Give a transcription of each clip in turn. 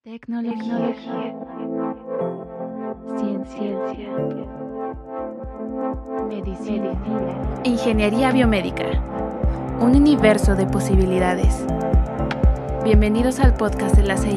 Tecnología, ciencia, medicina, ingeniería biomédica, un universo de posibilidades. Bienvenidos al podcast de la CI.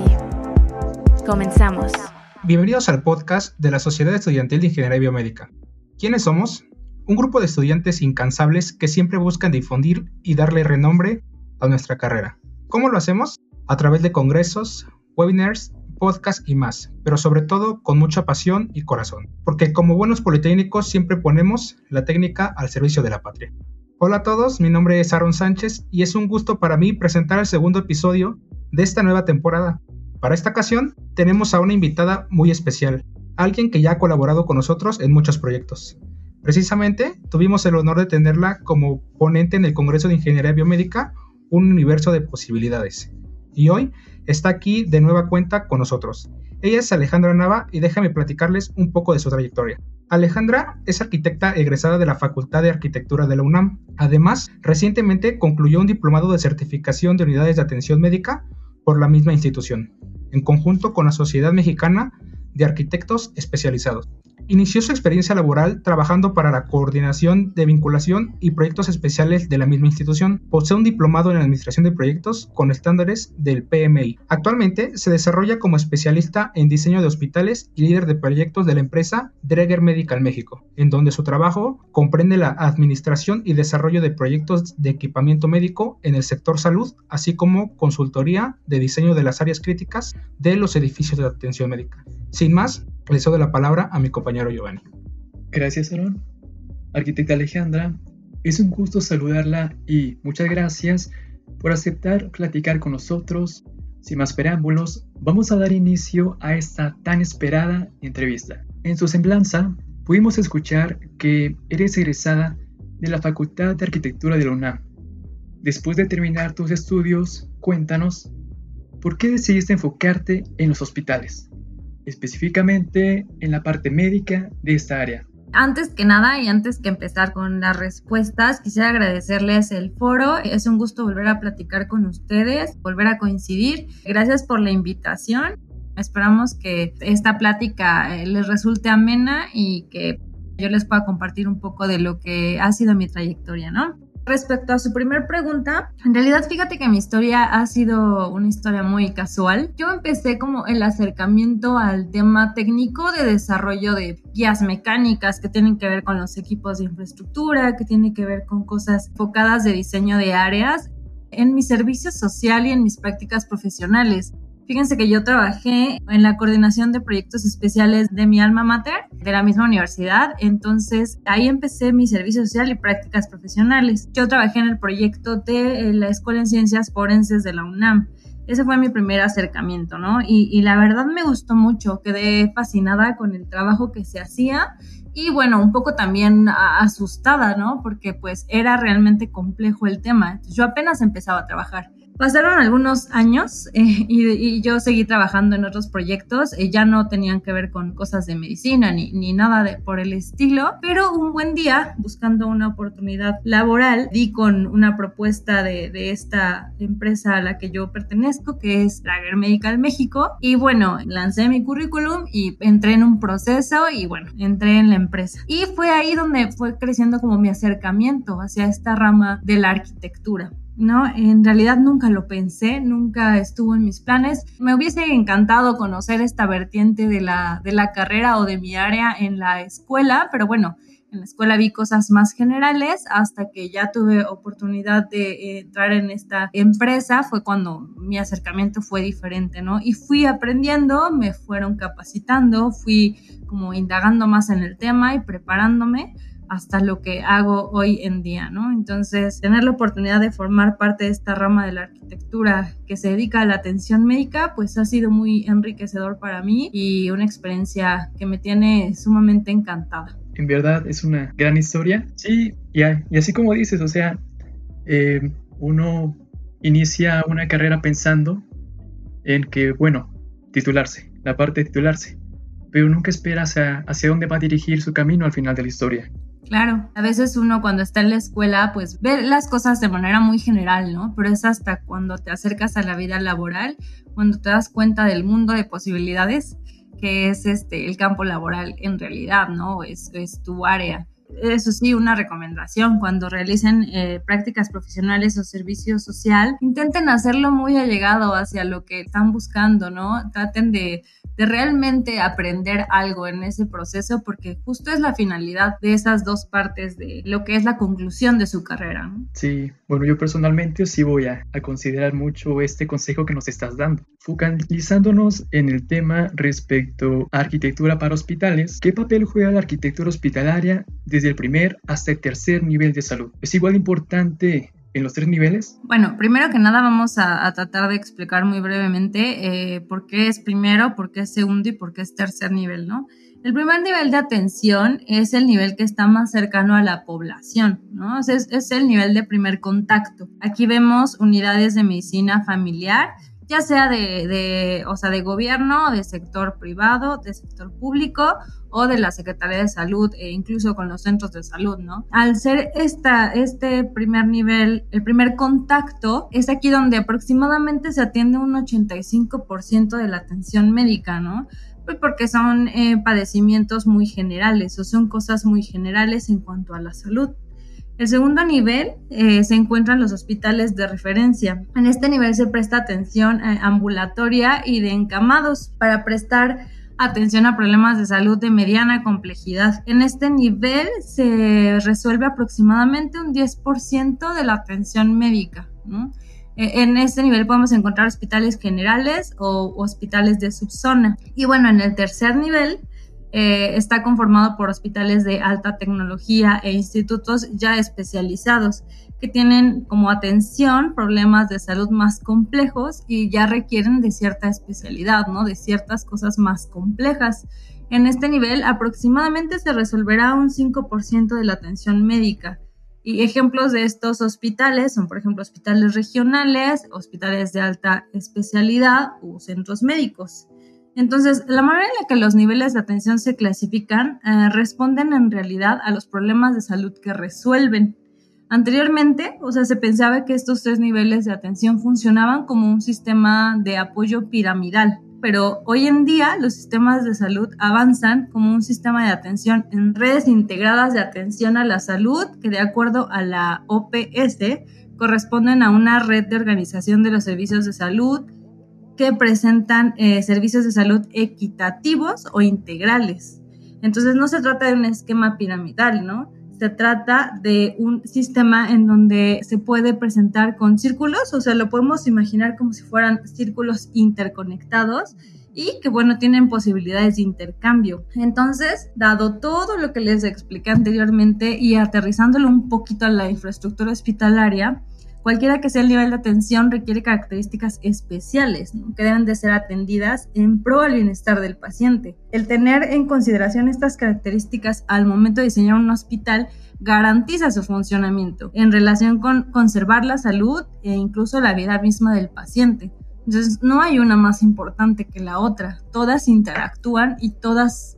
Comenzamos. Bienvenidos al podcast de la Sociedad Estudiantil de Ingeniería Biomédica. ¿Quiénes somos? Un grupo de estudiantes incansables que siempre buscan difundir y darle renombre a nuestra carrera. ¿Cómo lo hacemos? A través de congresos, webinars, podcasts y más, pero sobre todo con mucha pasión y corazón, porque como buenos politécnicos siempre ponemos la técnica al servicio de la patria. Hola a todos, mi nombre es Aaron Sánchez y es un gusto para mí presentar el segundo episodio de esta nueva temporada. Para esta ocasión tenemos a una invitada muy especial, alguien que ya ha colaborado con nosotros en muchos proyectos. Precisamente tuvimos el honor de tenerla como ponente en el Congreso de Ingeniería Biomédica, un universo de posibilidades. Y hoy está aquí de nueva cuenta con nosotros. Ella es Alejandra Nava y déjame platicarles un poco de su trayectoria. Alejandra es arquitecta egresada de la Facultad de Arquitectura de la UNAM. Además, recientemente concluyó un diplomado de certificación de unidades de atención médica por la misma institución, en conjunto con la Sociedad Mexicana de Arquitectos Especializados. Inició su experiencia laboral trabajando para la Coordinación de Vinculación y Proyectos Especiales de la misma institución. Posee un diplomado en Administración de Proyectos con estándares del PMI. Actualmente se desarrolla como especialista en diseño de hospitales y líder de proyectos de la empresa Dräger Medical México, en donde su trabajo comprende la administración y desarrollo de proyectos de equipamiento médico en el sector salud, así como consultoría de diseño de las áreas críticas de los edificios de atención médica. Sin más, le cedo la palabra a mi compañero Giovanni. Gracias, Aaron. Arquitecta Alejandra, es un gusto saludarla y muchas gracias por aceptar platicar con nosotros. Sin más preámbulos, vamos a dar inicio a esta tan esperada entrevista. En su semblanza, pudimos escuchar que eres egresada de la Facultad de Arquitectura de la UNAM. Después de terminar tus estudios, cuéntanos, ¿por qué decidiste enfocarte en los hospitales? Específicamente en la parte médica de esta área. Antes que nada y antes que empezar con las respuestas, quisiera agradecerles el foro. Es un gusto volver a platicar con ustedes, volver a coincidir. Gracias por la invitación. Esperamos que esta plática les resulte amena y que yo les pueda compartir un poco de lo que ha sido mi trayectoria, ¿no? Respecto a su primer pregunta, en realidad fíjate que mi historia ha sido una historia muy casual. Yo empecé como el acercamiento al tema técnico de desarrollo de guías mecánicas que tienen que ver con los equipos de infraestructura, que tienen que ver con cosas enfocadas de diseño de áreas en mi servicio social y en mis prácticas profesionales. Fíjense que yo trabajé en la coordinación de proyectos especiales de mi alma mater, de la misma universidad, entonces ahí empecé mi servicio social y prácticas profesionales. Yo trabajé en el proyecto de la Escuela en Ciencias Forenses de la UNAM. Ese fue mi primer acercamiento, ¿no? Y la verdad me gustó mucho, quedé fascinada con el trabajo que se hacía y bueno, un poco también asustada, ¿no? Porque pues era realmente complejo el tema. Entonces, yo apenas empezaba a trabajar. Pasaron algunos años y yo seguí trabajando en otros proyectos, ya no tenían que ver con cosas de medicina ni nada por el estilo, pero un buen día, buscando una oportunidad laboral, di con una propuesta de esta empresa a la que yo pertenezco, que es Dräger Medical México, y bueno, lancé mi currículum y entré en un proceso y bueno, entré en la empresa. Y fue ahí donde fue creciendo como mi acercamiento hacia esta rama de la arquitectura. No, en realidad nunca lo pensé, nunca estuvo en mis planes. Me hubiese encantado conocer esta vertiente de la carrera o de mi área en la escuela, pero bueno, en la escuela vi cosas más generales hasta que ya tuve oportunidad de entrar en esta empresa, fue cuando mi acercamiento fue diferente, ¿no? Y fui aprendiendo, me fueron capacitando, fui como indagando más en el tema y preparándome hasta lo que hago hoy en día, ¿no? Entonces, tener la oportunidad de formar parte de esta rama de la arquitectura que se dedica a la atención médica, pues ha sido muy enriquecedor para mí y una experiencia que me tiene sumamente encantada. En verdad es una gran historia. Sí, y así como dices, o sea, uno inicia una carrera pensando en que, bueno, titularse, la parte de titularse, pero nunca espera hacia dónde va a dirigir su camino al final de la historia. Claro, a veces uno cuando está en la escuela pues ve las cosas de manera muy general, ¿no? Pero es hasta cuando te acercas a la vida laboral, cuando te das cuenta del mundo de posibilidades que es el campo laboral en realidad, ¿no? Es tu área. Eso sí, una recomendación, cuando realicen prácticas profesionales o servicio social, intenten hacerlo muy allegado hacia lo que están buscando, ¿no? Traten de realmente aprender algo en ese proceso, porque justo es la finalidad de esas dos partes de lo que es la conclusión de su carrera, ¿no? Sí, bueno, yo personalmente sí voy a considerar mucho este consejo que nos estás dando. Focalizándonos en el tema respecto a arquitectura para hospitales, ¿qué papel juega la arquitectura hospitalaria desde el primer hasta el tercer nivel de salud? ¿Es igual importante en los 3 niveles? Bueno, primero que nada vamos a tratar de explicar muy brevemente por qué es primero, por qué es segundo y por qué es tercer nivel, ¿no? El primer nivel de atención es el nivel que está más cercano a la población, ¿no? Es el nivel de primer contacto. Aquí vemos unidades de medicina familiar, ya sea de gobierno, de sector privado, de sector público o de la Secretaría de Salud e incluso con los centros de salud, ¿no? Al ser este primer nivel, el primer contacto, es aquí donde aproximadamente se atiende un 85% de la atención médica, ¿no? Pues porque son padecimientos muy generales o son cosas muy generales en cuanto a la salud. El segundo nivel se encuentran los hospitales de referencia. En este nivel se presta atención ambulatoria y de encamados para prestar atención a problemas de salud de mediana complejidad. En este nivel se resuelve aproximadamente un 10% de la atención médica, ¿no? En este nivel podemos encontrar hospitales generales o hospitales de subzona. Y bueno, en el tercer nivel está conformado por hospitales de alta tecnología e institutos ya especializados que tienen como atención problemas de salud más complejos y ya requieren de cierta especialidad, ¿no? De ciertas cosas más complejas. En este nivel aproximadamente se resolverá un 5% de la atención médica. Y ejemplos de estos hospitales son, por ejemplo, hospitales regionales, hospitales de alta especialidad o centros médicos. Entonces, la manera en la que los niveles de atención se clasifican responden en realidad a los problemas de salud que resuelven. Anteriormente, se pensaba que estos 3 niveles de atención funcionaban como un sistema de apoyo piramidal, pero hoy en día los sistemas de salud avanzan como un sistema de atención en redes integradas de atención a la salud que, de acuerdo a la OPS, corresponden a una red de organización de los servicios de salud que presentan servicios de salud equitativos o integrales. Entonces no se trata de un esquema piramidal, ¿no? Se trata de un sistema en donde se puede presentar con círculos, lo podemos imaginar como si fueran círculos interconectados y que, bueno, tienen posibilidades de intercambio. Entonces, dado todo lo que les expliqué anteriormente y aterrizándolo un poquito a la infraestructura hospitalaria, cualquiera que sea el nivel de atención requiere características especiales, ¿no? Que deben de ser atendidas en pro al bienestar del paciente. El tener en consideración estas características al momento de diseñar un hospital garantiza su funcionamiento en relación con conservar la salud e incluso la vida misma del paciente. Entonces, no hay una más importante que la otra. Todas interactúan y todas,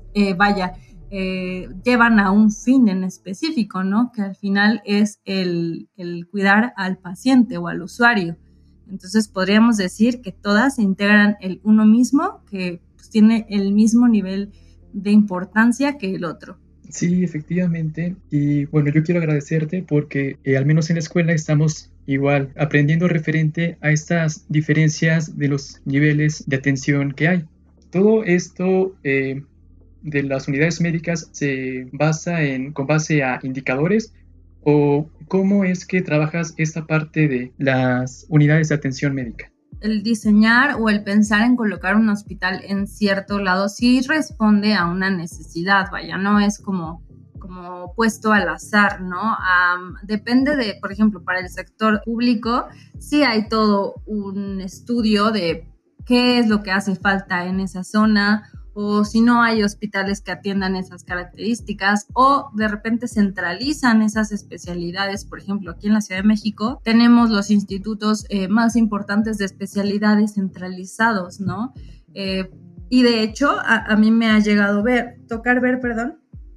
llevan a un fin en específico, ¿no? Que al final es el cuidar al paciente o al usuario. Entonces podríamos decir que todas integran el uno mismo, que pues tiene el mismo nivel de importancia que el otro. Sí, efectivamente. Y bueno, yo quiero agradecerte porque al menos en la escuela estamos igual aprendiendo referente a estas diferencias de los niveles de atención que hay. Todo esto de las unidades médicas se basa con base a indicadores, o cómo es que trabajas esta parte de las unidades de atención médica. El diseñar o el pensar en colocar un hospital en cierto lado sí responde a una necesidad, no es como puesto al azar, ¿no? Depende de, por ejemplo, para el sector público, sí hay todo un estudio de qué es lo que hace falta en esa zona, o si no hay hospitales que atiendan esas características, o de repente centralizan esas especialidades. Por ejemplo, aquí en la Ciudad de México tenemos los institutos más importantes de especialidades centralizados, ¿no? Y de hecho, a mí me ha llegado tocar ver,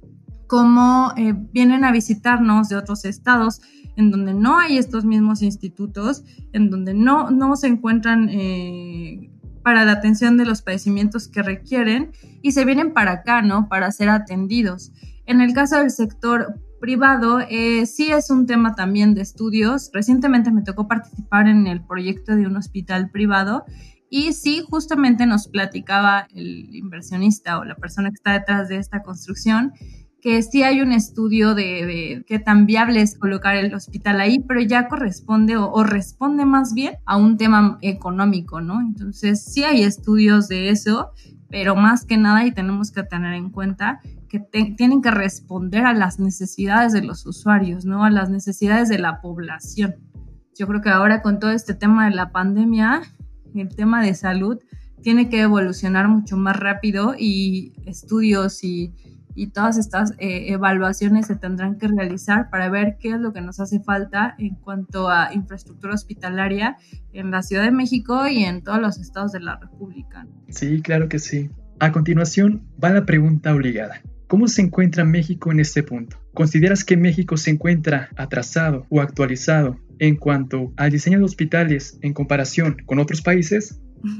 cómo vienen a visitarnos de otros estados en donde no hay estos mismos institutos, en donde no se encuentran para la atención de los padecimientos que requieren y se vienen para acá, ¿no? Para ser atendidos. En el caso del sector privado, sí es un tema también de estudios. Recientemente me tocó participar en el proyecto de un hospital privado y sí, justamente nos platicaba el inversionista o la persona que está detrás de esta construcción que sí hay un estudio de qué tan viable es colocar el hospital ahí, pero ya corresponde o responde más bien a un tema económico, ¿no? Entonces sí hay estudios de eso, pero más que nada y tenemos que tener en cuenta que tienen que responder a las necesidades de los usuarios, ¿no? A las necesidades de la población. Yo creo que ahora con todo este tema de la pandemia, el tema de salud tiene que evolucionar mucho más rápido y estudios y todas estas evaluaciones se tendrán que realizar para ver qué es lo que nos hace falta en cuanto a infraestructura hospitalaria en la Ciudad de México y en todos los estados de la República. Sí, claro que sí. A continuación va la pregunta obligada. ¿Cómo se encuentra México en este punto? ¿Consideras que México se encuentra atrasado o actualizado en cuanto al diseño de hospitales en comparación con otros países?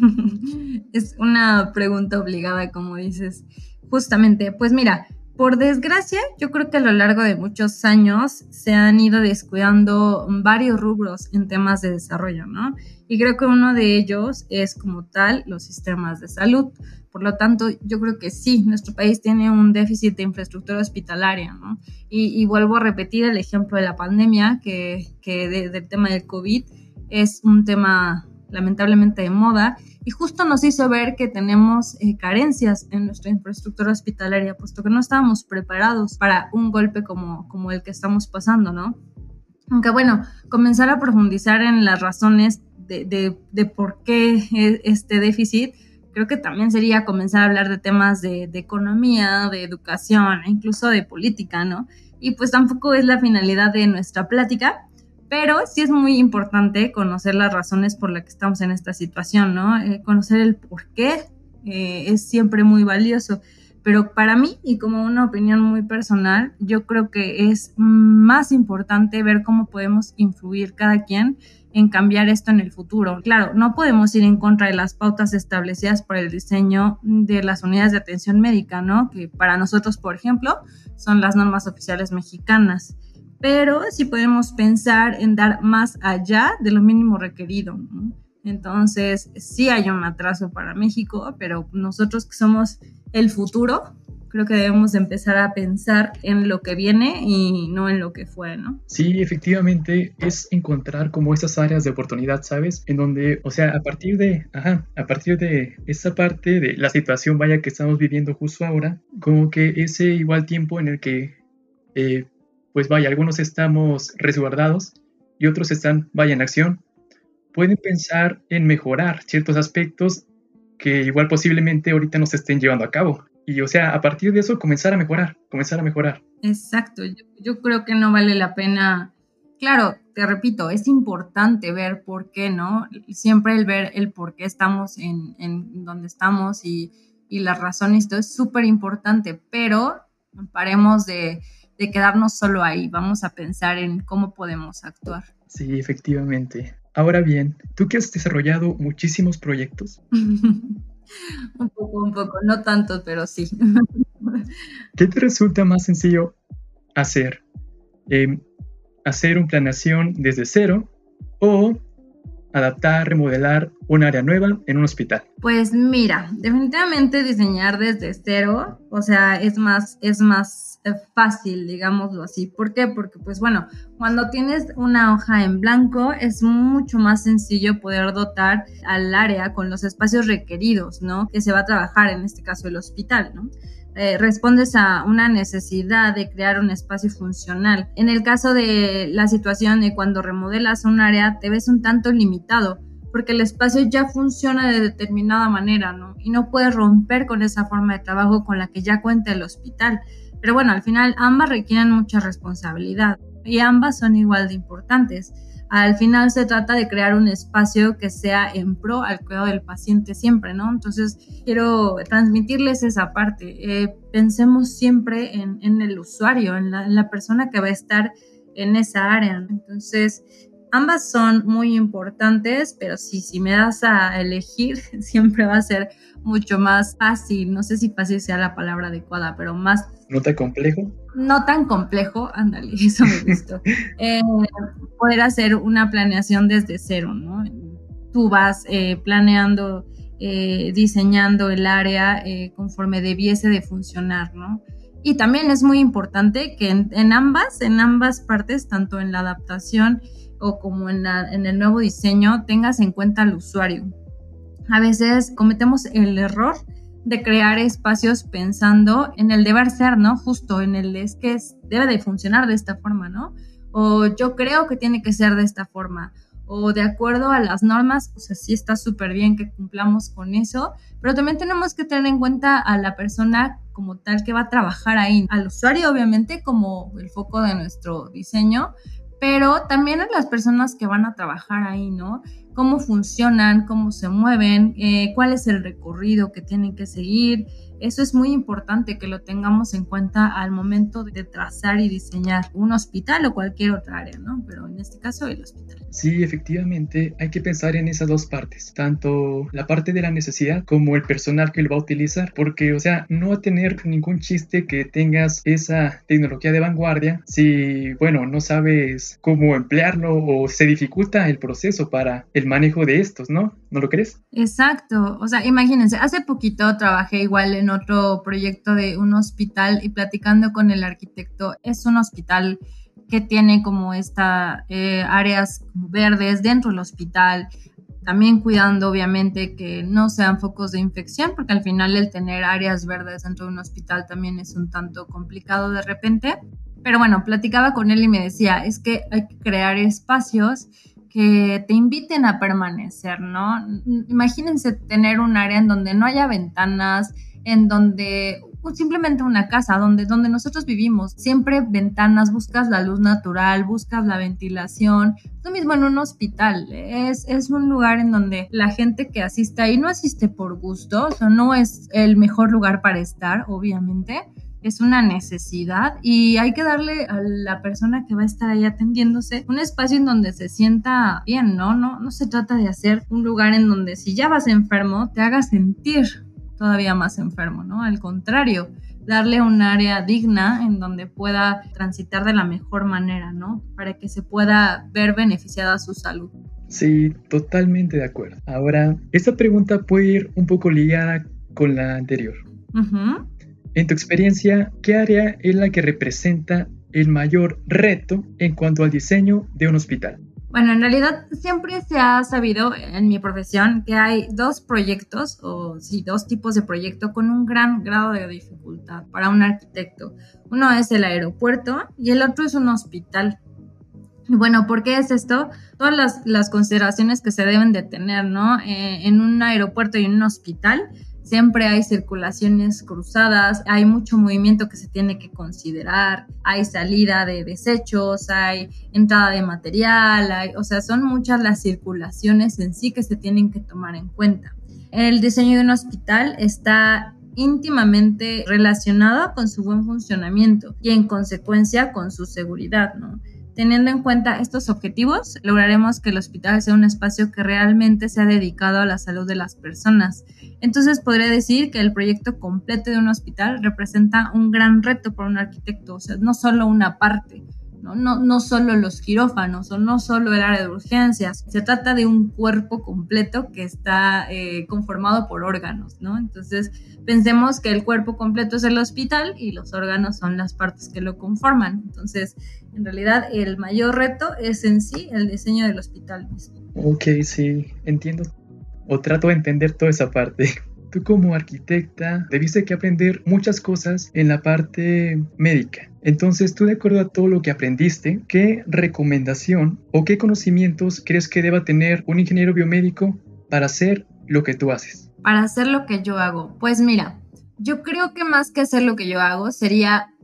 Es una pregunta obligada, como dices. Justamente, pues mira, por desgracia, yo creo que a lo largo de muchos años se han ido descuidando varios rubros en temas de desarrollo, ¿no? Y creo que uno de ellos es como tal los sistemas de salud. Por lo tanto, yo creo que sí, nuestro país tiene un déficit de infraestructura hospitalaria, ¿no? Y vuelvo a repetir el ejemplo de la pandemia, que del tema del COVID es un tema lamentablemente de moda, y justo nos hizo ver que tenemos carencias en nuestra infraestructura hospitalaria, puesto que no estábamos preparados para un golpe como el que estamos pasando, ¿no? Aunque bueno, comenzar a profundizar en las razones de por qué este déficit, creo que también sería comenzar a hablar de temas de economía, de educación, incluso de política, ¿no? Y pues tampoco es la finalidad de nuestra plática, pero sí es muy importante conocer las razones por las que estamos en esta situación, ¿no? Conocer el por qué es siempre muy valioso. Pero para mí, y como una opinión muy personal, yo creo que es más importante ver cómo podemos influir cada quien en cambiar esto en el futuro. Claro, no podemos ir en contra de las pautas establecidas por el diseño de las unidades de atención médica, ¿no? Que para nosotros, por ejemplo, son las normas oficiales mexicanas. Pero sí podemos pensar en dar más allá de lo mínimo requerido, ¿no? Entonces, sí hay un atraso para México, pero nosotros que somos el futuro, creo que debemos empezar a pensar en lo que viene y no en lo que fue, ¿no? Sí, efectivamente, es encontrar como esas áreas de oportunidad, ¿sabes? En donde, o sea, a partir de esa parte de la situación, vaya, que estamos viviendo justo ahora, como que ese igual tiempo en el que pues vaya, algunos estamos resguardados y otros están, vaya, en acción, pueden pensar en mejorar ciertos aspectos que igual posiblemente ahorita no se estén llevando a cabo. Y, o sea, a partir de eso, comenzar a mejorar. Exacto, yo creo que no vale la pena. Claro, te repito, es importante ver por qué, ¿no? Siempre el ver el por qué estamos en donde estamos y las razones, esto es súper importante, pero paremos de quedarnos solo ahí, vamos a pensar en cómo podemos actuar. Sí, efectivamente. Ahora bien, tú que has desarrollado muchísimos proyectos. Un poco, no tantos, pero sí. ¿Qué te resulta más sencillo hacer? ¿Hacer una planeación desde cero o adaptar, remodelar un área nueva en un hospital? Pues mira, definitivamente diseñar desde cero, o sea, es más fácil, digámoslo así. ¿Por qué? Porque pues bueno, cuando tienes una hoja en blanco es mucho más sencillo poder dotar al área con los espacios requeridos, ¿no? Que se va a trabajar, en este caso el hospital, ¿no? Respondes a una necesidad de crear un espacio funcional. En el caso de la situación de cuando remodelas un área, te ves un tanto limitado, porque el espacio ya funciona de determinada manera, ¿no? Y no puedes romper con esa forma de trabajo con la que ya cuenta el hospital. Pero bueno, al final ambas requieren mucha responsabilidad y ambas son igual de importantes. al final se trata de crear un espacio que sea en pro al cuidado del paciente siempre, ¿no? Entonces, quiero transmitirles esa parte. Pensemos siempre en el usuario, en la persona que va a estar en esa área, ¿no? Entonces, ambas son muy importantes, pero sí, si me das a elegir, siempre va a ser mucho más fácil. No sé si fácil sea la palabra adecuada, pero más... ¿No tan complejo? No tan complejo, ándale, eso me gustó. Poder hacer una planeación desde cero, ¿no? Tú vas planeando, diseñando el área conforme debiese de funcionar, ¿no? Y también es muy importante que en ambas partes, tanto en la adaptación o como en el nuevo diseño, tengas en cuenta al usuario. A veces cometemos el error de crear espacios pensando en el deber ser, ¿no? Justo en el es que debe de funcionar de esta forma, ¿no? O yo creo que tiene que ser de esta forma, o de acuerdo a las normas, o sea, sí está súper bien que cumplamos con eso, pero también tenemos que tener en cuenta a la persona como tal que va a trabajar ahí, al usuario obviamente como el foco de nuestro diseño, pero también a las personas que van a trabajar ahí, ¿no? Cómo funcionan, cómo se mueven, cuál es el recorrido que tienen que seguir. Eso es muy importante que lo tengamos en cuenta al momento de trazar y diseñar un hospital o cualquier otra área, ¿no? Pero en este caso el hospital. Sí, efectivamente, hay que pensar en esas dos partes, tanto la parte de la necesidad como el personal que lo va a utilizar, porque, o sea, no va a tener ningún chiste que tengas esa tecnología de vanguardia si, bueno, no sabes cómo emplearlo o se dificulta el proceso para el manejo de estos, ¿no? ¿No lo crees? Exacto, o sea, imagínense, hace poquito trabajé igual en otro proyecto de un hospital y platicando con el arquitecto, es un hospital que tiene como áreas verdes dentro del hospital, también cuidando obviamente que no sean focos de infección, porque al final el tener áreas verdes dentro de un hospital también es un tanto complicado de repente, pero bueno, platicaba con él y me decía, es que hay que crear espacios que te inviten a permanecer, ¿no? Imagínense tener un área en donde no haya ventanas, en donde simplemente una casa donde nosotros vivimos, siempre ventanas, buscas la luz natural, buscas la ventilación, lo mismo en un hospital, es un lugar en donde la gente que asiste ahí no asiste por gusto, o sea, no es el mejor lugar para estar, obviamente, es una necesidad y hay que darle a la persona que va a estar ahí atendiéndose un espacio en donde se sienta bien, ¿no? No se trata de hacer un lugar en donde si ya vas enfermo te haga sentir todavía más enfermo, ¿no? Al contrario, darle un área digna en donde pueda transitar de la mejor manera, ¿no? Para que se pueda ver beneficiada su salud. Sí, totalmente de acuerdo. Ahora, esta pregunta puede ir un poco ligada con la anterior. Uh-huh. En tu experiencia, ¿qué área es la que representa el mayor reto en cuanto al diseño de un hospital? Bueno, en realidad siempre se ha sabido en mi profesión que hay dos tipos de proyecto con un gran grado de dificultad para un arquitecto. Uno es el aeropuerto y el otro es un hospital. Y bueno, ¿por qué es esto? Todas las consideraciones que se deben de tener, ¿no? En un aeropuerto y en un hospital siempre hay circulaciones cruzadas, hay mucho movimiento que se tiene que considerar, hay salida de desechos, hay entrada de material, o sea, son muchas las circulaciones en sí que se tienen que tomar en cuenta. El diseño de un hospital está íntimamente relacionado con su buen funcionamiento y en consecuencia con su seguridad, ¿no? Teniendo en cuenta estos objetivos, lograremos que el hospital sea un espacio que realmente sea dedicado a la salud de las personas. Entonces, podría decir que el proyecto completo de un hospital representa un gran reto para un arquitecto, o sea, no solo una parte, no solo los quirófanos o no solo el área de urgencias, se trata de un cuerpo completo que está conformado por órganos, ¿no? Entonces, pensemos que el cuerpo completo es el hospital y los órganos son las partes que lo conforman. Entonces, en realidad, el mayor reto es en sí el diseño del hospital mismo. Ok, sí, entiendo. O trato de entender toda esa parte. Tú como arquitecta debiste que aprender muchas cosas en la parte médica. Entonces, tú de acuerdo a todo lo que aprendiste, ¿qué recomendación o qué conocimientos crees que deba tener un ingeniero biomédico para hacer lo que tú haces? Para hacer lo que yo hago. Pues mira, yo creo que más que hacer lo que yo hago sería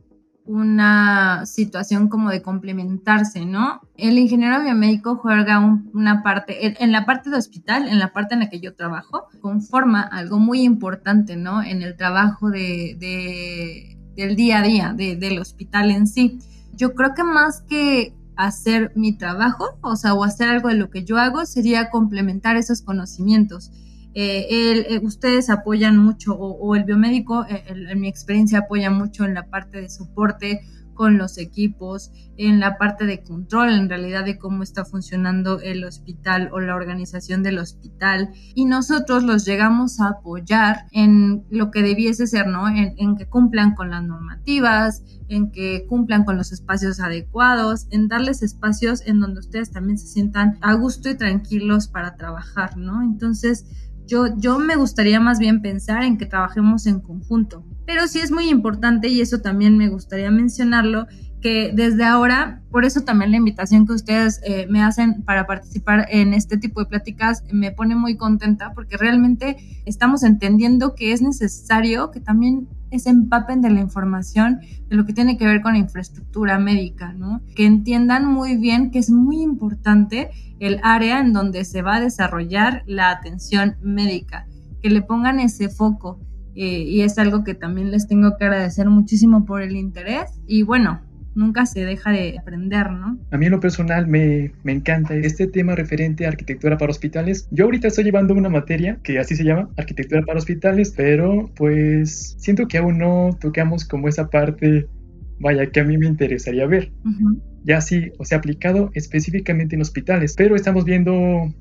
una situación como de complementarse, ¿no? El ingeniero biomédico juega una parte, en la parte de hospital, en la parte en la que yo trabajo, conforma algo muy importante, ¿no? En el trabajo del día a día, del hospital en sí. Yo creo que más que hacer mi trabajo, o hacer algo de lo que yo hago, sería complementar esos conocimientos. Ustedes apoyan mucho, o el biomédico, en mi experiencia, apoya mucho en la parte de soporte con los equipos, en la parte de control, en realidad, de cómo está funcionando el hospital o la organización del hospital. Y nosotros los llegamos a apoyar en lo que debiese ser, ¿no? En que cumplan con las normativas, en que cumplan con los espacios adecuados, en darles espacios en donde ustedes también se sientan a gusto y tranquilos para trabajar, ¿no? Entonces, yo me gustaría más bien pensar en que trabajemos en conjunto. Pero sí es muy importante, y eso también me gustaría mencionarlo, que desde ahora, por eso también la invitación que ustedes me hacen para participar en este tipo de pláticas me pone muy contenta, porque realmente estamos entendiendo que es necesario que también se empapen de la información de lo que tiene que ver con la infraestructura médica, ¿no? Que entiendan muy bien que es muy importante el área en donde se va a desarrollar la atención médica, que le pongan ese foco, y es algo que también les tengo que agradecer muchísimo por el interés, y bueno, nunca se deja de aprender, ¿no? A mí en lo personal me encanta este tema referente a arquitectura para hospitales. Yo ahorita estoy llevando una materia que así se llama, arquitectura para hospitales, pero pues siento que aún no tocamos como esa parte, vaya, que a mí me interesaría ver. Uh-huh. Ya sí, aplicado específicamente en hospitales, pero estamos viendo,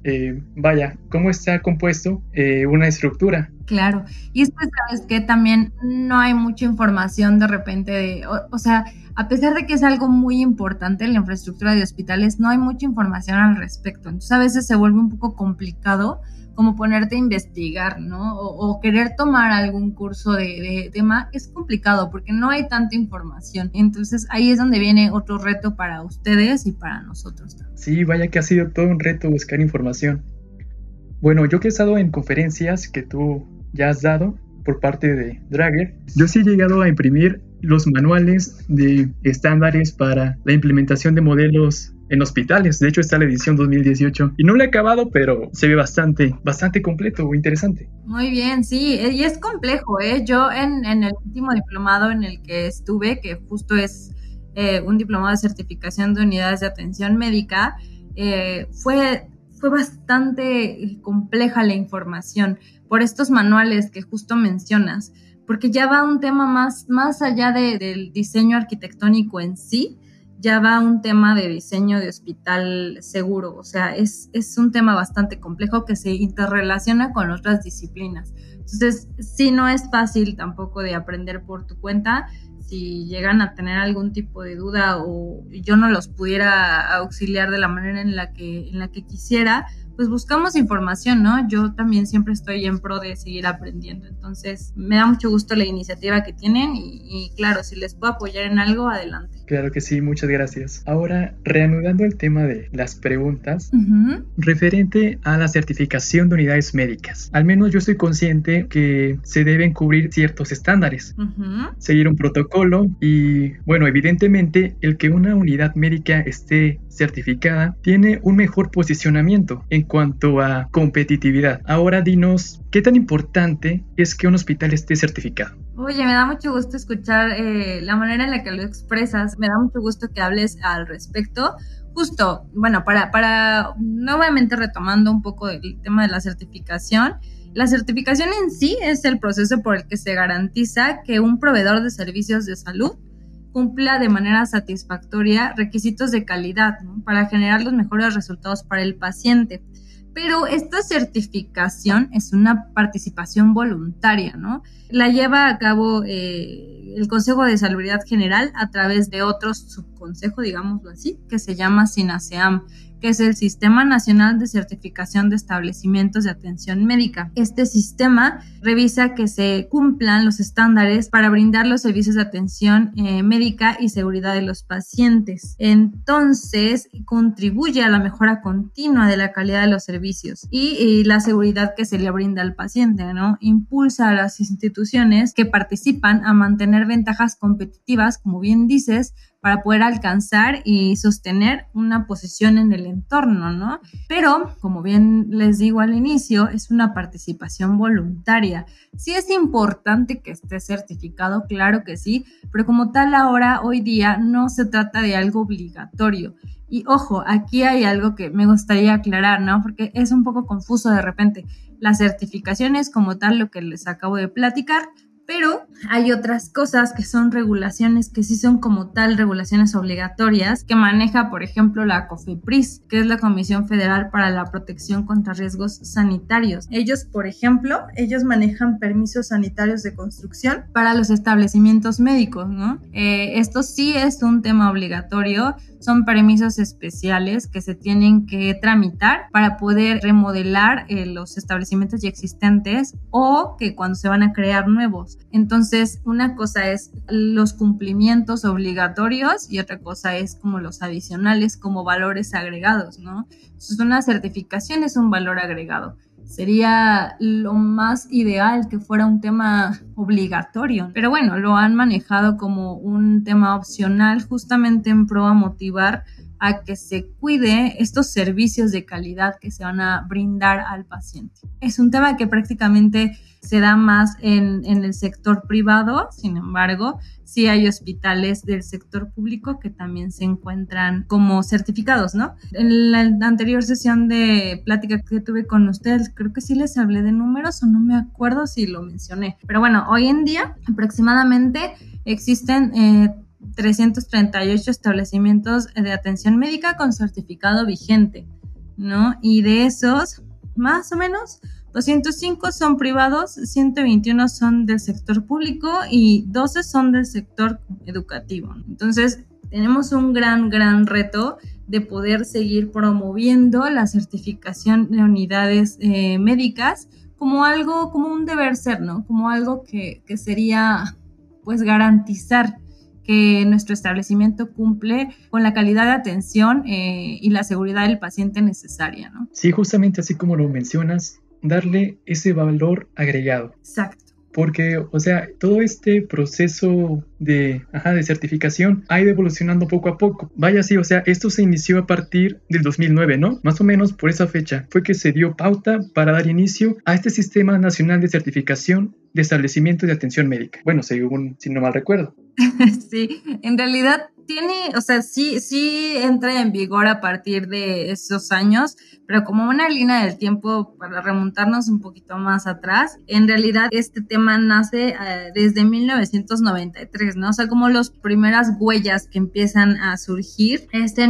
cómo está compuesto una estructura. Claro, y es que sabes que también no hay mucha información de repente a pesar de que es algo muy importante la infraestructura de hospitales, no hay mucha información al respecto. Entonces a veces se vuelve un poco complicado como ponerte a investigar, ¿no? O querer tomar algún curso de tema, es complicado porque no hay tanta información. Entonces ahí es donde viene otro reto para ustedes y para nosotros también. Sí, vaya que ha sido todo un reto buscar información. Bueno, yo que he estado en conferencias que tú ya has dado por parte de Draeger, yo sí he llegado a imprimir los manuales de estándares para la implementación de modelos en hospitales. De hecho, está la edición 2018 y no lo he acabado, pero se ve bastante completo o interesante. Muy bien, sí, y es complejo, ¿eh? Yo en el último diplomado en el que estuve, que justo es un diplomado de certificación de unidades de atención médica, fue bastante compleja la información por estos manuales que justo mencionas, porque ya va un tema más allá del diseño arquitectónico en sí, ya va un tema de diseño de hospital seguro. Es un tema bastante complejo que se interrelaciona con otras disciplinas. Entonces, sí, no es fácil tampoco de aprender por tu cuenta. Si llegan a tener algún tipo de duda o yo no los pudiera auxiliar de la manera en la que quisiera, pues buscamos información, ¿no? Yo también siempre estoy en pro de seguir aprendiendo. Entonces, me da mucho gusto la iniciativa que tienen y claro, si les puedo apoyar en algo, adelante. Claro que sí, muchas gracias. Ahora, reanudando el tema de las preguntas, referente a la certificación de unidades médicas. Al menos yo estoy consciente que se deben cubrir ciertos estándares, seguir un protocolo y, bueno, evidentemente, el que una unidad médica esté certificada tiene un mejor posicionamiento en cuanto a competitividad. Ahora dinos, ¿qué tan importante es que un hospital esté certificado? Oye, me da mucho gusto escuchar la manera en la que lo expresas, me da mucho gusto que hables al respecto. Justo, bueno, para nuevamente retomando un poco el tema de la certificación en sí es el proceso por el que se garantiza que un proveedor de servicios de salud cumpla de manera satisfactoria requisitos de calidad, ¿no? Para generar los mejores resultados para el paciente. Pero esta certificación es una participación voluntaria, ¿no? La lleva a cabo el Consejo de Salubridad General a través de otro subconsejo, digámoslo así, que se llama SINASEAM. que es el Sistema Nacional de Certificación de Establecimientos de Atención Médica. Este sistema revisa que se cumplan los estándares para brindar los servicios de atención médica y seguridad de los pacientes. Entonces, contribuye a la mejora continua de la calidad de los servicios y la seguridad que se le brinda al paciente, ¿no? Impulsa a las instituciones que participan a mantener ventajas competitivas, como bien dices, para poder alcanzar y sostener una posición en el entorno, ¿no? Pero, como bien les digo al inicio, es una participación voluntaria. Sí es importante que esté certificado, claro que sí, pero como tal ahora, hoy día, no se trata de algo obligatorio. Y ojo, aquí hay algo que me gustaría aclarar, ¿no? Porque es un poco confuso de repente. La certificación es como tal lo que les acabo de platicar, pero hay otras cosas que son regulaciones que sí son como tal regulaciones obligatorias que maneja, por ejemplo, la COFEPRIS, que es la Comisión Federal para la Protección contra Riesgos Sanitarios. Ellos, por ejemplo, manejan permisos sanitarios de construcción para los establecimientos médicos, ¿no? Esto sí es un tema obligatorio. Son permisos especiales que se tienen que tramitar para poder remodelar los establecimientos ya existentes o que cuando se van a crear nuevos. Entonces, una cosa es los cumplimientos obligatorios y otra cosa es como los adicionales, como valores agregados, ¿no? Entonces, una certificación es un valor agregado. Sería lo más ideal que fuera un tema obligatorio, pero bueno, lo han manejado como un tema opcional justamente en pro a motivar a que se cuide estos servicios de calidad que se van a brindar al paciente. Es un tema que prácticamente se da más en el sector privado, sin embargo, sí hay hospitales del sector público que también se encuentran como certificados, ¿no? En la anterior sesión de plática que tuve con ustedes, creo que sí les hablé de números o no me acuerdo si lo mencioné. Pero bueno, hoy en día aproximadamente existen 338 establecimientos de atención médica con certificado vigente, ¿no? Y de esos, más o menos, 205 son privados, 121 son del sector público y 12 son del sector educativo. Entonces, tenemos un gran reto de poder seguir promoviendo la certificación de unidades médicas como algo, como un deber ser, ¿no? Como algo que sería, pues, garantizar que nuestro establecimiento cumple con la calidad de atención y la seguridad del paciente necesaria, ¿no? Sí, justamente así como lo mencionas, darle ese valor agregado. Exacto. Porque, o sea, todo este proceso de certificación ha ido evolucionando poco a poco. Vaya, sí, o sea, esto se inició a partir del 2009, ¿no? Más o menos por esa fecha fue que se dio pauta para dar inicio a este Sistema Nacional de Certificación de Establecimientos de Atención Médica. Bueno, según, si no mal recuerdo. Sí, en realidad tiene, o sea, sí entra en vigor a partir de esos años, pero como una línea del tiempo para remontarnos un poquito más atrás, en realidad este tema nace desde 1993, ¿no? O sea, como las primeras huellas que empiezan a surgir en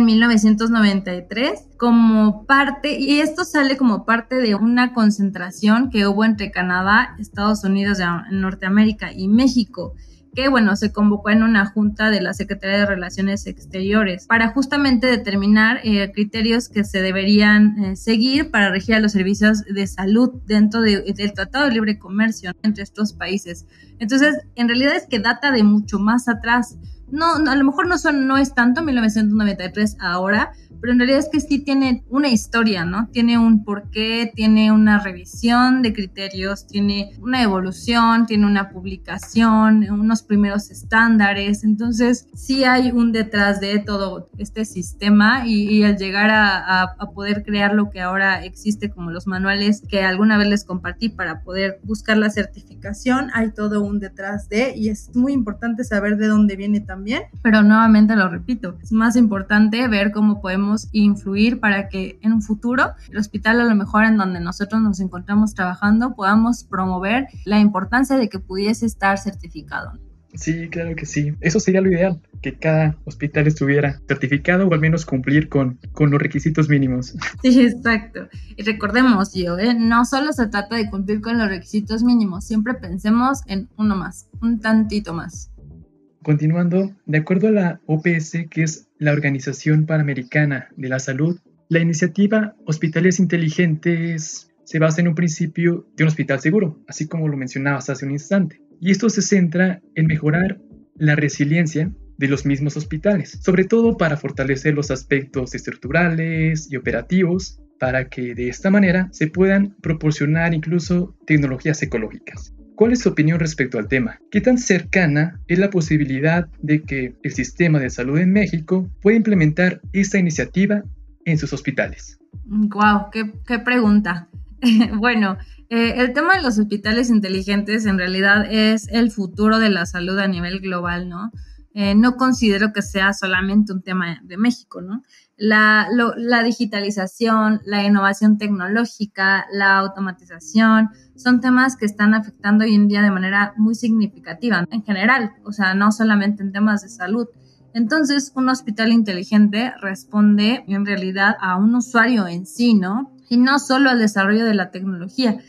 1993 como parte, y esto sale como parte de una concentración que hubo entre Canadá, Estados Unidos de Norteamérica y México, que bueno, se convocó en una junta de la Secretaría de Relaciones Exteriores para justamente determinar criterios que se deberían seguir para regir a los servicios de salud dentro del Tratado de Libre Comercio entre estos países. Entonces, en realidad es que data de mucho más atrás. No, a lo mejor no es tanto 1993 ahora, pero en realidad es que sí tiene una historia, ¿no? Tiene un porqué, tiene una revisión de criterios, tiene una evolución, tiene una publicación, unos primeros estándares. Entonces, sí hay un detrás de todo este sistema y al llegar a poder crear lo que ahora existe como los manuales que alguna vez les compartí para poder buscar la certificación, hay todo un detrás de, y es muy importante saber de dónde viene también, pero nuevamente lo repito, es más importante ver cómo podemos influir para que en un futuro el hospital, a lo mejor en donde nosotros nos encontramos trabajando, podamos promover la importancia de que pudiese estar certificado. Sí, claro que sí. Eso sería lo ideal, que cada hospital estuviera certificado o al menos cumplir con los requisitos mínimos. Sí, exacto. Y recordemos, no solo se trata de cumplir con los requisitos mínimos, siempre pensemos en uno más, un tantito más. Continuando, de acuerdo a la OPS, que es la Organización Panamericana de la Salud, La iniciativa Hospitales Inteligentes se basa en un principio de un hospital seguro, así como lo mencionabas hace un instante. Y esto se centra en mejorar la resiliencia de los mismos hospitales, sobre todo para fortalecer los aspectos estructurales y operativos, para que de esta manera se puedan proporcionar incluso tecnologías ecológicas. ¿Cuál es su opinión respecto al tema? ¿Qué tan cercana es la posibilidad de que el sistema de salud en México pueda implementar esta iniciativa en sus hospitales? Wow, qué pregunta. Bueno, el tema de los hospitales inteligentes en realidad es el futuro de la salud a nivel global, ¿no? No considero que sea solamente un tema de México, ¿no? La digitalización, la innovación tecnológica, la automatización, son temas que están afectando hoy en día de manera muy significativa en general, o sea, no solamente en temas de salud. Entonces, un hospital inteligente responde en realidad a un usuario en sí, ¿no? Y no solo al desarrollo de la tecnología.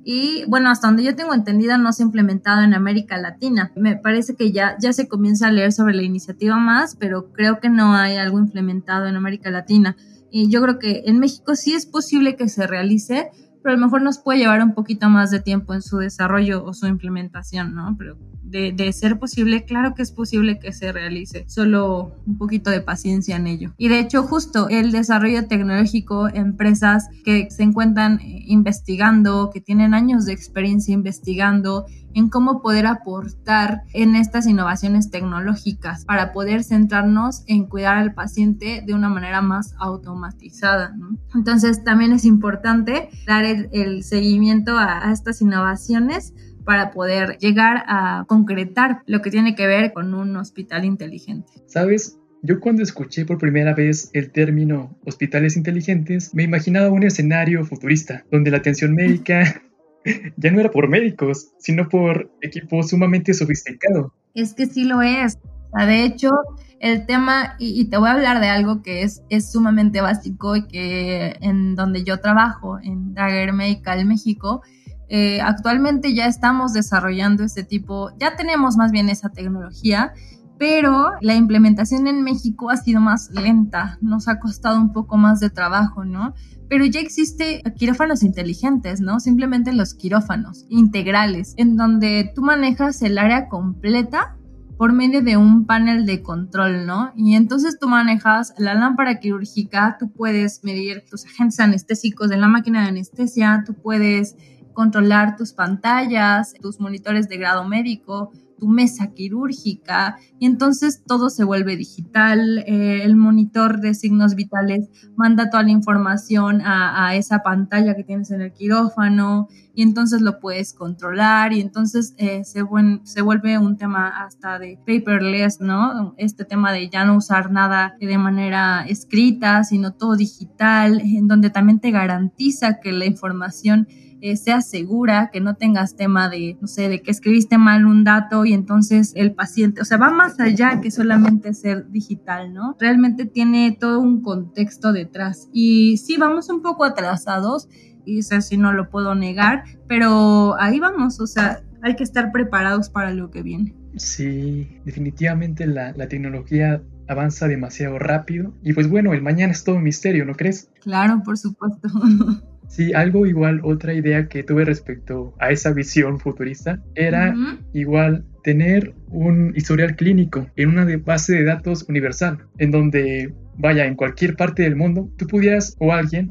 Y bueno, hasta donde yo tengo entendido, no se ha implementado en América Latina. Me parece que ya se comienza a leer sobre la iniciativa más, pero creo que no hay algo implementado en América Latina. Y yo creo que en México sí es posible que se realice, pero a lo mejor nos puede llevar un poquito más de tiempo en su desarrollo o su implementación, ¿no? Pero de ser posible, claro que es posible que se realice, solo un poquito de paciencia en ello. Y de hecho, justo el desarrollo tecnológico, empresas que se encuentran investigando, que tienen años de experiencia investigando en cómo poder aportar en estas innovaciones tecnológicas para poder centrarnos en cuidar al paciente de una manera más automatizada, ¿no? Entonces también es importante dar el seguimiento a estas innovaciones para poder llegar a concretar lo que tiene que ver con un hospital inteligente. ¿Sabes? Yo cuando escuché por primera vez el término hospitales inteligentes, me imaginaba un escenario futurista, donde la atención médica ya no era por médicos, sino por equipo sumamente sofisticado. Es que sí lo es. O sea, de hecho, el tema, y te voy a hablar de algo que es sumamente básico y que en donde yo trabajo, en Dagger Medical México, actualmente ya estamos desarrollando este tipo, ya tenemos más bien esa tecnología, pero la implementación en México ha sido más lenta, nos ha costado un poco más de trabajo, ¿no? Pero ya existe quirófanos inteligentes, ¿no? Simplemente los quirófanos integrales, en donde tú manejas el área completa por medio de un panel de control, ¿no? Y entonces tú manejas la lámpara quirúrgica, tú puedes medir tus agentes anestésicos de la máquina de anestesia, tú puedes controlar tus pantallas, tus monitores de grado médico, tu mesa quirúrgica, y entonces todo se vuelve digital. El monitor de signos vitales manda toda la información a esa pantalla que tienes en el quirófano, y entonces lo puedes controlar, y entonces se vuelve un tema hasta de paperless, ¿no? Este tema de ya no usar nada de manera escrita, sino todo digital, en donde también te garantiza que la información sea segura, que no tengas tema de, no sé, de que escribiste mal un dato y entonces el paciente, o sea, va más allá que solamente ser digital, ¿no? Realmente tiene todo un contexto detrás. Y sí, vamos un poco atrasados, y eso sí no lo puedo negar, pero ahí vamos, o sea, hay que estar preparados para lo que viene. Sí, definitivamente la tecnología avanza demasiado rápido y pues bueno, el mañana es todo un misterio, ¿no crees? Claro, por supuesto. Sí, algo igual, otra idea que tuve respecto a esa visión futurista era igual tener un historial clínico en una base de datos universal, en donde, vaya, en cualquier parte del mundo, tú pudieras o alguien,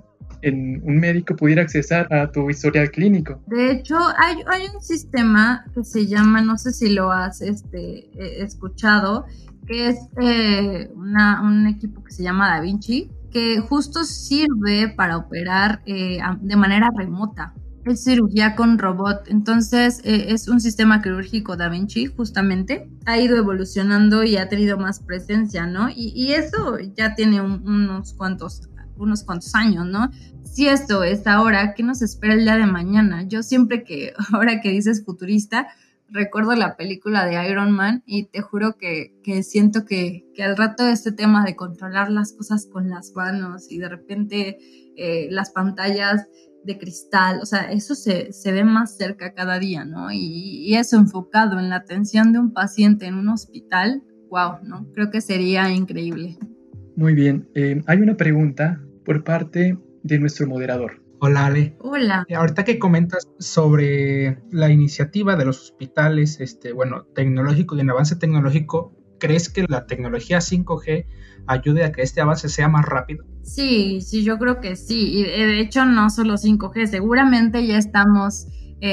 un médico pudiera accesar a tu historial clínico. De hecho, hay un sistema que se llama, no sé si lo has escuchado, que es un equipo que se llama Da Vinci, que justo sirve para operar de manera remota. Es cirugía con robot, entonces es un sistema quirúrgico Da Vinci, justamente. Ha ido evolucionando y ha tenido más presencia, ¿no? Y eso ya tiene unos cuantos años, ¿no? Si esto es ahora, ¿qué nos espera el día de mañana? Yo siempre ahora que dices futurista, recuerdo la película de Iron Man y te juro que siento que al rato este tema de controlar las cosas con las manos y de repente las pantallas de cristal, o sea, eso se ve más cerca cada día, ¿no? Y eso enfocado en la atención de un paciente en un hospital, wow, ¿no? Creo que sería increíble. Muy bien, hay una pregunta por parte de nuestro moderador. Hola, Ale. Hola. Ahorita que comentas sobre la iniciativa de los hospitales, tecnológico y en avance tecnológico, ¿crees que la tecnología 5G ayude a que este avance sea más rápido? Sí, yo creo que sí. Y de hecho no solo 5G, seguramente ya estamos,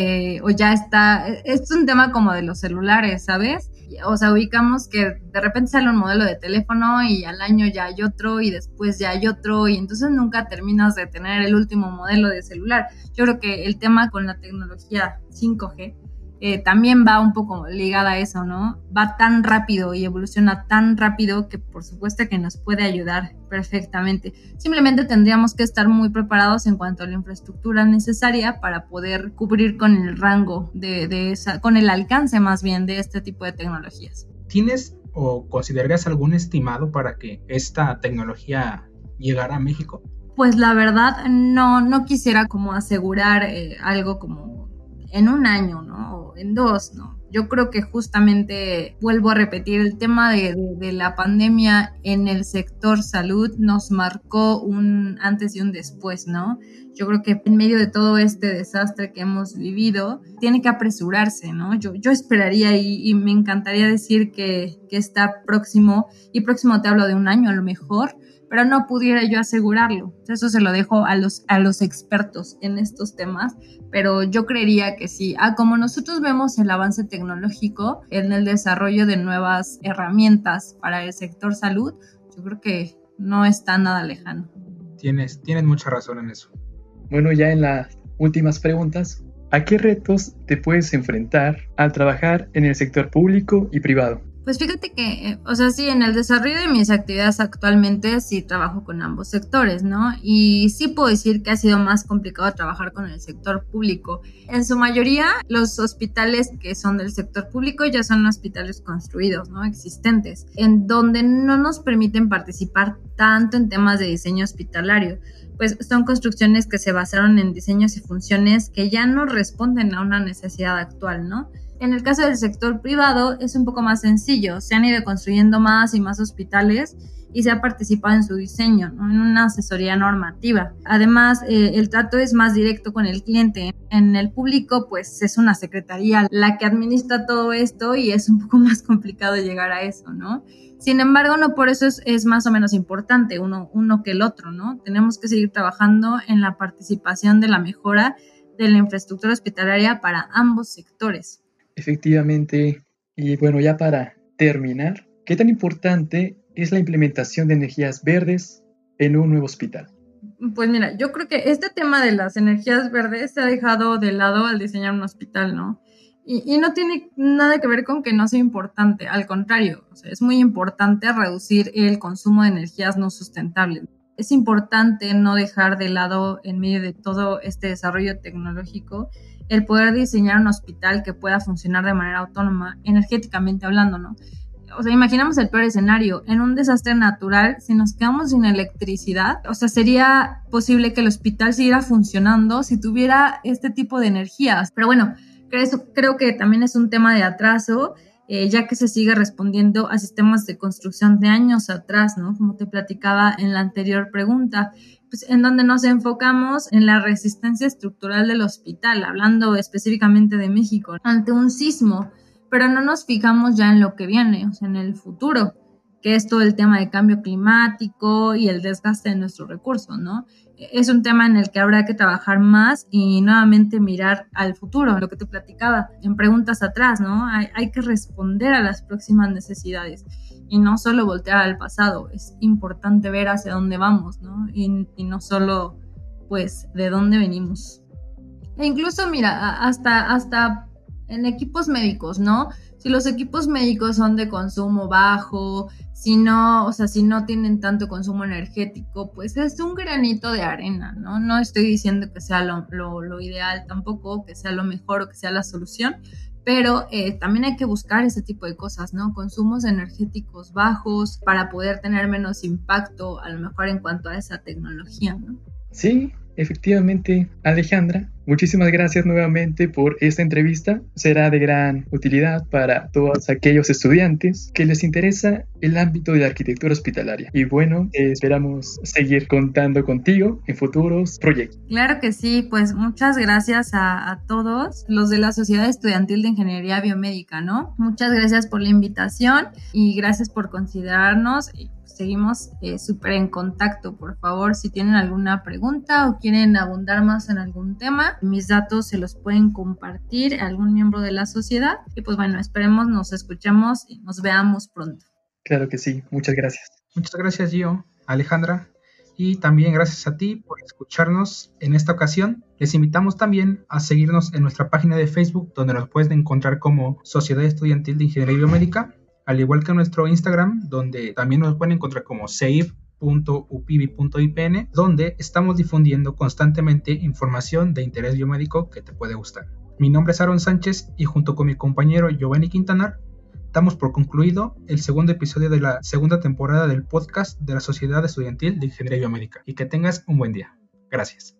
o ya está, es un tema como de los celulares, ¿sabes? O sea, ubicamos que de repente sale un modelo de teléfono y al año ya hay otro y después ya hay otro y entonces nunca terminas de tener el último modelo de celular. Yo creo que el tema con la tecnología 5G también va un poco ligada a eso, ¿no? Va tan rápido y evoluciona tan rápido que por supuesto que nos puede ayudar perfectamente. Simplemente tendríamos que estar muy preparados en cuanto a la infraestructura necesaria para poder cubrir con el rango con el alcance más bien de este tipo de tecnologías. ¿Tienes o considerarías algún estimado para que esta tecnología llegara a México? Pues la verdad no quisiera como asegurar algo como en un año, ¿no? O en 2, ¿no? Yo creo que justamente, vuelvo a repetir, el tema de la pandemia en el sector salud nos marcó un antes y un después, ¿no? Yo creo que en medio de todo este desastre que hemos vivido, tiene que apresurarse, ¿no? Yo esperaría y me encantaría decir que está próximo, y próximo te hablo de un año a lo mejor, pero no pudiera yo asegurarlo. Eso se lo dejo a los expertos en estos temas, pero yo creería que sí. Como nosotros vemos el avance tecnológico en el desarrollo de nuevas herramientas para el sector salud, yo creo que no está nada lejano. Tienes mucha razón en eso. Bueno, ya en las últimas preguntas, ¿a qué retos te puedes enfrentar al trabajar en el sector público y privado? Pues fíjate que, sí, en el desarrollo de mis actividades actualmente sí trabajo con ambos sectores, ¿no? Y sí puedo decir que ha sido más complicado trabajar con el sector público. En su mayoría, los hospitales que son del sector público ya son hospitales construidos, ¿no? Existentes, en donde no nos permiten participar tanto en temas de diseño hospitalario. Pues son construcciones que se basaron en diseños y funciones que ya no responden a una necesidad actual, ¿no? En el caso del sector privado es un poco más sencillo, se han ido construyendo más y más hospitales y se ha participado en su diseño, ¿no? En una asesoría normativa. Además, el trato es más directo con el cliente. En el público, pues es una secretaría la que administra todo esto y es un poco más complicado llegar a eso, ¿no? Sin embargo, no por eso es más o menos importante uno que el otro, ¿no? Tenemos que seguir trabajando en la participación de la mejora de la infraestructura hospitalaria para ambos sectores. Efectivamente, y bueno, ya para terminar, ¿qué tan importante es la implementación de energías verdes en un nuevo hospital? Pues mira, yo creo que este tema de las energías verdes se ha dejado de lado al diseñar un hospital, ¿no? Y no tiene nada que ver con que no sea importante, al contrario, es muy importante reducir el consumo de energías no sustentables. Es importante no dejar de lado, en medio de todo este desarrollo tecnológico, el poder diseñar un hospital que pueda funcionar de manera autónoma, energéticamente hablando, ¿no? Imaginamos el peor escenario. En un desastre natural, si nos quedamos sin electricidad, sería posible que el hospital siguiera funcionando si tuviera este tipo de energías. Pero bueno, creo que también es un tema de atraso, ya que se sigue respondiendo a sistemas de construcción de años atrás, ¿no? Como te platicaba en la anterior pregunta, pues en donde nos enfocamos en la resistencia estructural del hospital, hablando específicamente de México, ante un sismo, pero no nos fijamos ya en lo que viene, en el futuro, que es todo el tema de cambio climático y el desgaste de nuestros recursos, ¿no? Es un tema en el que habrá que trabajar más y nuevamente mirar al futuro, lo que te platicaba en preguntas atrás, ¿no? Hay que responder a las próximas necesidades y no solo voltear al pasado. Es importante ver hacia dónde vamos, ¿no? Y no solo, pues, de dónde venimos. E incluso, mira, hasta en equipos médicos, ¿no? Si los equipos médicos son de consumo bajo, si no tienen tanto consumo energético, pues es un granito de arena, ¿no? No estoy diciendo que sea lo ideal tampoco, que sea lo mejor o que sea la solución, pero también hay que buscar ese tipo de cosas, ¿no? Consumos energéticos bajos para poder tener menos impacto, a lo mejor en cuanto a esa tecnología, ¿no? Sí, efectivamente, Alejandra, Muchísimas gracias nuevamente por esta entrevista. Será de gran utilidad para todos aquellos estudiantes que les interesa el ámbito de la arquitectura hospitalaria. Y bueno, esperamos seguir contando contigo en futuros proyectos. Claro que sí, pues muchas gracias a todos los de la Sociedad Estudiantil de Ingeniería Biomédica, ¿no? Muchas gracias por la invitación y gracias por considerarnos. Seguimos súper en contacto. Por favor, si tienen alguna pregunta o quieren abundar más en algún tema, mis datos se los pueden compartir a algún miembro de la sociedad. Y pues bueno, esperemos nos escuchemos y nos veamos pronto. Claro que sí, muchas gracias. Muchas gracias, Gio, Alejandra, y también gracias a ti por escucharnos en esta ocasión. Les invitamos también a seguirnos en nuestra página de Facebook, donde nos pueden encontrar como Sociedad Estudiantil de Ingeniería Biomédica, al igual que nuestro Instagram, donde también nos pueden encontrar como ceib.upibi.ipn, donde estamos difundiendo constantemente información de interés biomédico que te puede gustar. Mi nombre es Aaron Sánchez y junto con mi compañero Giovanni Quintanar, damos por concluido el segundo episodio de la segunda temporada del podcast de la Sociedad Estudiantil de Ingeniería Biomédica. Y que tengas un buen día. Gracias.